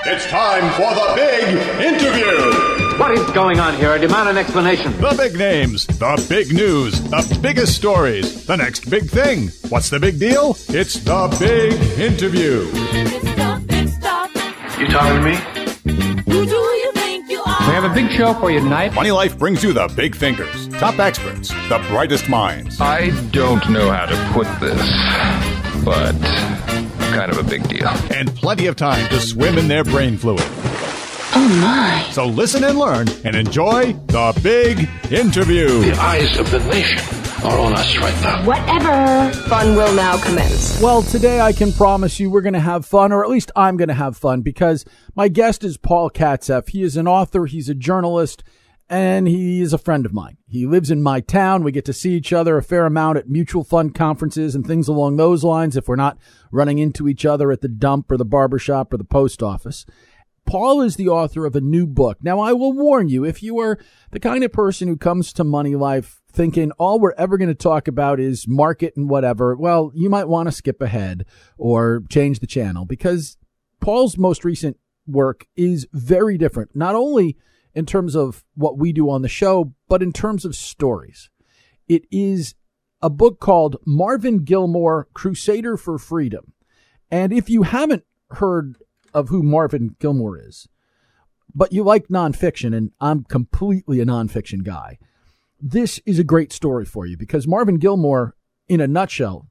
It's time for the big interview. What is going on here? I demand an explanation. The big names, the big news, the biggest stories, the next big thing. What's the big deal? It's the big interview. It's the big stuff. You talking to me? Who do you think you are? We have a big show for you tonight. Money Life brings you the big thinkers, top experts, the brightest minds. I don't know how to put this, but kind of a big deal. And plenty of time to swim in their brain fluid. Oh, my. So listen and learn and enjoy the big interview. The eyes of the nation are on us right now. Whatever. Fun will now commence. Well, today I can promise you we're going to have fun, or at least I'm going to have fun, because my guest is Paul Katzeff. He is an author, he's a journalist, and he is a friend of mine. He lives in my town. We get to see each other a fair amount at mutual fund conferences and things along those lines if we're not running into each other at the dump or the barbershop or the post office. Paul is the author of a new book. Now, I will warn you, if you are the kind of person who comes to Money Life thinking all we're ever going to talk about is market and whatever, well, you might want to skip ahead or change the channel, because Paul's most recent work is very different, not only in terms of what we do on the show, but in terms of stories. It is a book called Marvin Gilmore, Crusader for Freedom. And if you haven't heard of who Marvin Gilmore is, but you like nonfiction, and I'm completely a nonfiction guy, this is a great story for you, because Marvin Gilmore, in a nutshell,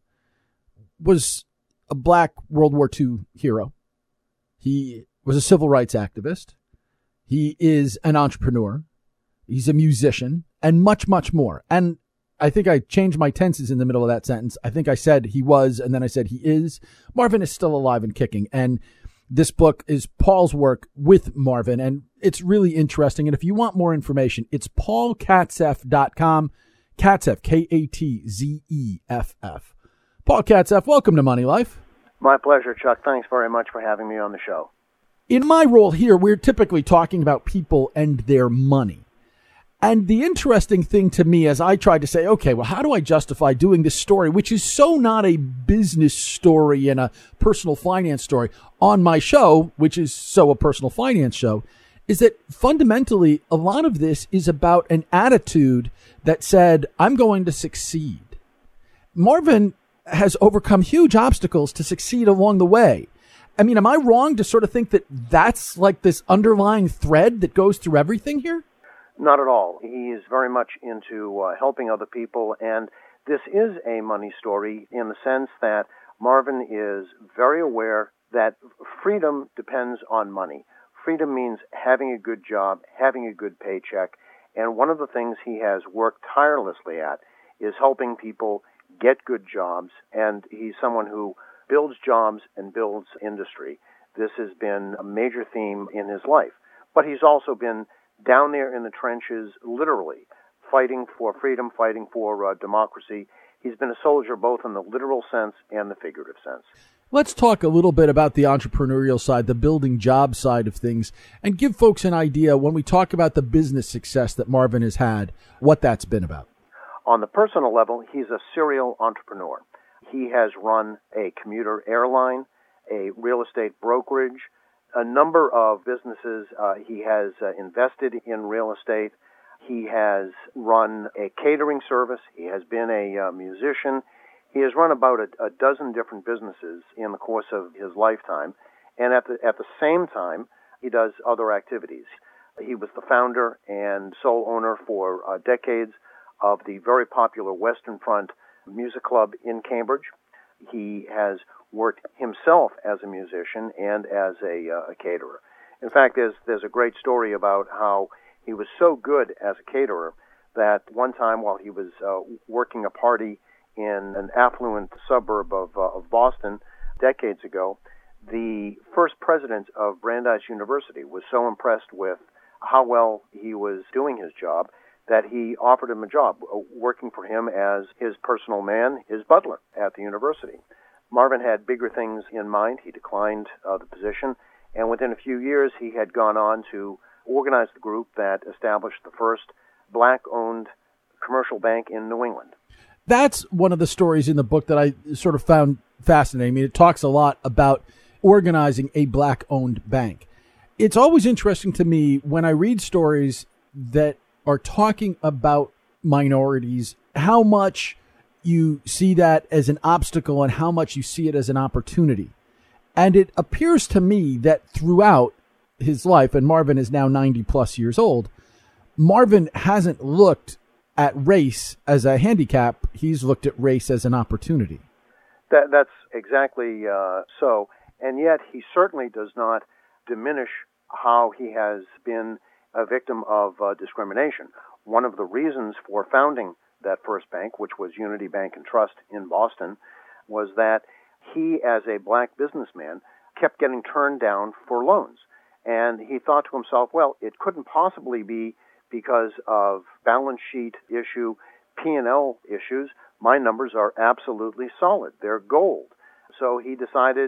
was a black World War II hero. He was a civil rights activist. He is an entrepreneur. He's a musician, and much, much more. And I think I changed my tenses in the middle of that sentence. I think I said he was, and then I said he is. Marvin is still alive and kicking. And this book is Paul's work with Marvin, and it's really interesting. And if you want more information, it's paulkatzeff.com. Katzeff, K-A-T-Z-E-F-F. Paul Katzeff, welcome to Money Life. My pleasure, Chuck. Thanks very much for having me on the show. In my role here, we're typically talking about people and their money. And the interesting thing to me, as I tried to say, okay, well, how do I justify doing this story, which is so not a business story and a personal finance story, on my show, which is so a personal finance show, is that fundamentally a lot of this is about an attitude that said, I'm going to succeed. Marvin has overcome huge obstacles to succeed along the way. I mean, am I wrong to sort of think that that's like this underlying thread that goes through everything here? Not at all. He is very much into helping other people, and this is a money story in the sense that Marvin is very aware that freedom depends on money. Freedom means having a good job, having a good paycheck, and one of the things he has worked tirelessly at is helping people get good jobs, and he's someone who builds jobs and builds industry. This has been a major theme in his life. But he's also been down there in the trenches, literally, fighting for freedom, fighting for democracy. He's been a soldier both in the literal sense and the figurative sense. Let's talk a little bit about the entrepreneurial side, the building job side of things, and give folks an idea when we talk about the business success that Marvin has had, what that's been about. On the personal level, he's a serial entrepreneur. He has run a commuter airline, a real estate brokerage, a number of businesses. He has invested in real estate. He has run a catering service. He has been a musician. He has run about a dozen different businesses in the course of his lifetime. And at the same time, he does other activities. He was the founder and sole owner for decades of the very popular Western Front Music Club in Cambridge. He has worked himself as a musician and as a caterer. In fact, there's a great story about how he was so good as a caterer that one time while he was working a party in an affluent suburb of Boston decades ago, the first president of Brandeis University was so impressed with how well he was doing his job that he offered him a job working for him as his personal man, his butler at the university. Marvin had bigger things in mind. He declined the position, and within a few years he had gone on to organize the group that established the first black-owned commercial bank in New England. That's one of the stories in the book that I sort of found fascinating. I mean, it talks a lot about organizing a black-owned bank. It's always interesting to me when I read stories that are talking about minorities, how much you see that as an obstacle and how much you see it as an opportunity. And it appears to me that throughout his life, and Marvin is now 90 plus years old, Marvin hasn't looked at race as a handicap. He's looked at race as an opportunity. That's exactly so. And yet he certainly does not diminish how he has been a victim of discrimination. One of the reasons for founding that first bank, which was Unity Bank and Trust in Boston, was that he, as a black businessman, kept getting turned down for loans. And he thought to himself, well, it couldn't possibly be because of balance sheet issue, P&L issues. My numbers are absolutely solid. They're gold. So he decided,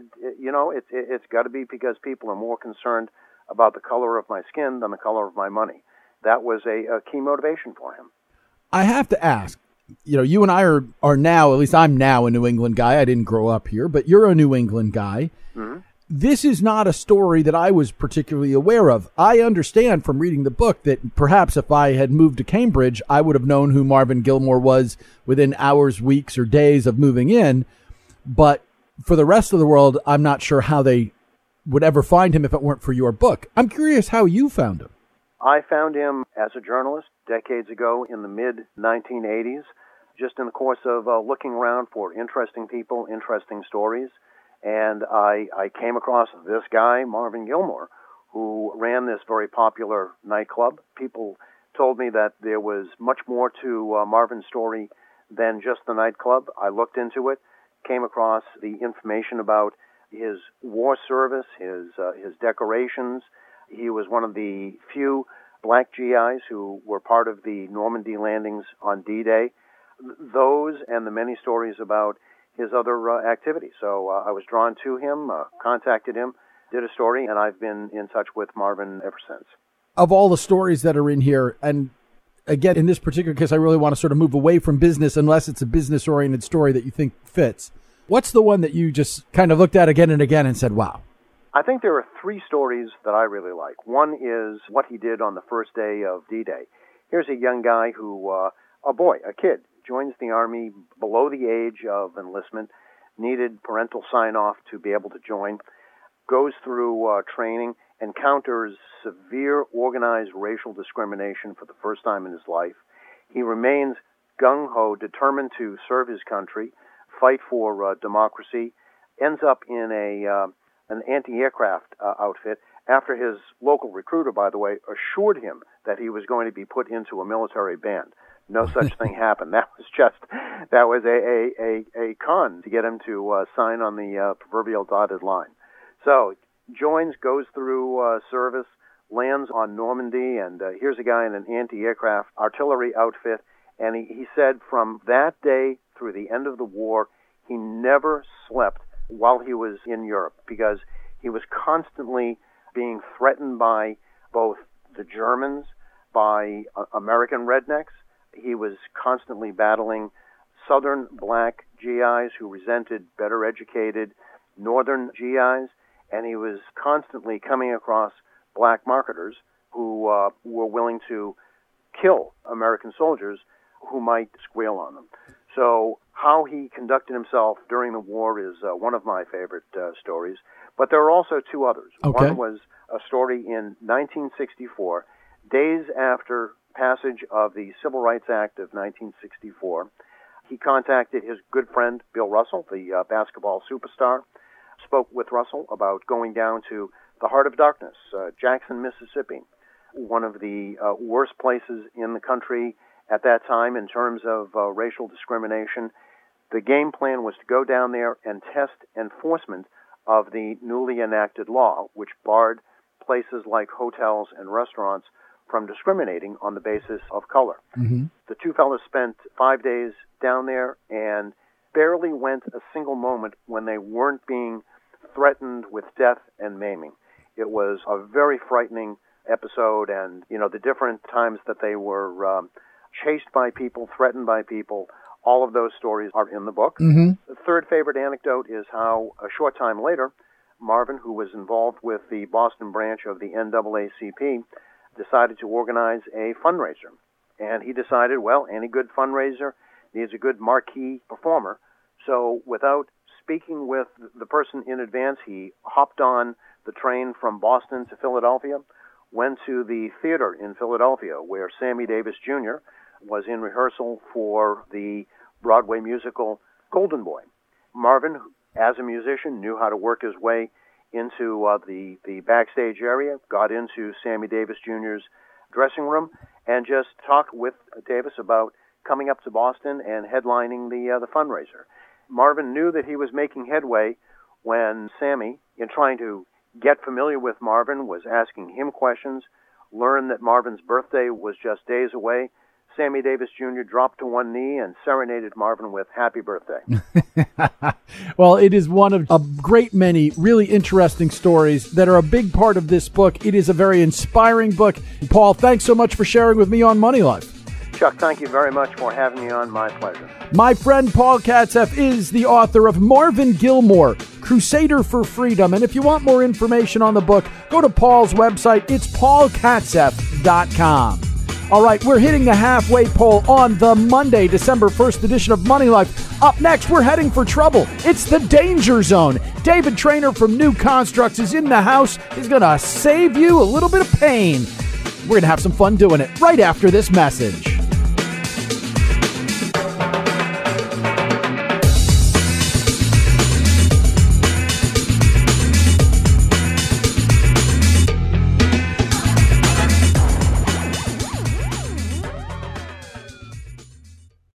it's got to be because people are more concerned about the color of my skin than the color of my money. That was a key motivation for him. I have to ask, you and I are now, at least I'm now a New England guy. I didn't grow up here, but you're a New England guy. Mm-hmm. This is not a story that I was particularly aware of. I understand from reading the book that perhaps if I had moved to Cambridge, I would have known who Marvin Gilmore was within hours, weeks, or days of moving in. But for the rest of the world, I'm not sure how they would ever find him if it weren't for your book. I'm curious how you found him. I found him as a journalist decades ago in the mid-1980s, just in the course of looking around for interesting people, interesting stories. And I came across this guy, Marvin Gilmore, who ran this very popular nightclub. People told me that there was much more to Marvin's story than just the nightclub. I looked into it, came across the information about his war service, his decorations. He was one of the few black GIs who were part of the Normandy landings on D-Day. Those and the many stories about his other activities. So I was drawn to him, contacted him, did a story, and I've been in touch with Marvin ever since. Of all the stories that are in here, and again, in this particular case, I really want to sort of move away from business unless it's a business-oriented story that you think fits. What's the one that you just kind of looked at again and again and said, wow? I think there are three stories that I really like. One is what he did on the first day of D-Day. Here's a young guy who, a kid, joins the Army below the age of enlistment, needed parental sign-off to be able to join, goes through training, encounters severe organized racial discrimination for the first time in his life. He remains gung-ho, determined to serve his country, fight for democracy, ends up in an anti-aircraft outfit after his local recruiter, by the way, assured him that he was going to be put into a military band. No such thing happened. That was a con to get him to sign on the proverbial dotted line. So joins, goes through service, lands on Normandy, and here's a guy in an anti-aircraft artillery outfit. And he said from that day through the end of the war, he never slept while he was in Europe because he was constantly being threatened by both the Germans, by American rednecks. He was constantly battling Southern black GIs who resented better educated Northern GIs, and he was constantly coming across black marketers who were willing to kill American soldiers who might squeal on them. So how he conducted himself during the war is one of my favorite stories. But there are also two others. Okay. One was a story in 1964, days after passage of the Civil Rights Act of 1964. He contacted his good friend Bill Russell, the basketball superstar, spoke with Russell about going down to the heart of darkness, Jackson, Mississippi, one of the worst places in the country at that time in terms of racial discrimination. The game plan was to go down there and test enforcement of the newly enacted law, which barred places like hotels and restaurants from discriminating on the basis of color. Mm-hmm. The two fellows spent 5 days down there and barely went a single moment when they weren't being threatened with death and maiming. It was a very frightening episode, and, the different times that they were chased by people, threatened by people, all of those stories are in the book. Mm-hmm. The third favorite anecdote is how, a short time later, Marvin, who was involved with the Boston branch of the NAACP, decided to organize a fundraiser. And he decided, well, any good fundraiser needs a good marquee performer. So without speaking with the person in advance, he hopped on the train from Boston to Philadelphia, went to the theater in Philadelphia where Sammy Davis Jr. was in rehearsal for the Broadway musical Golden Boy. Marvin, as a musician, knew how to work his way into the backstage area, got into Sammy Davis Jr.'s dressing room, and just talked with Davis about coming up to Boston and headlining the fundraiser. Marvin knew that he was making headway when Sammy, in trying to get familiar with Marvin, was asking him questions, learned that Marvin's birthday was just days away. Sammy Davis Jr. dropped to one knee and serenaded Marvin with Happy Birthday. Well, it is one of a great many really interesting stories that are a big part of this book. It is a very inspiring book. Paul, thanks so much for sharing with me on Money Life. Chuck, thank you very much for having me on. My pleasure. My friend Paul Katzeff is the author of Marvin Gilmore, Crusader for Freedom. And if you want more information on the book, go to Paul's website. It's paulkatzeff.com. All right, we're hitting the halfway pole on the Monday, December 1st edition of Money Life. Up next, we're heading for trouble. It's the Danger Zone. David Traynor from New Constructs is in the house. He's going to save you a little bit of pain. We're going to have some fun doing it right after this message.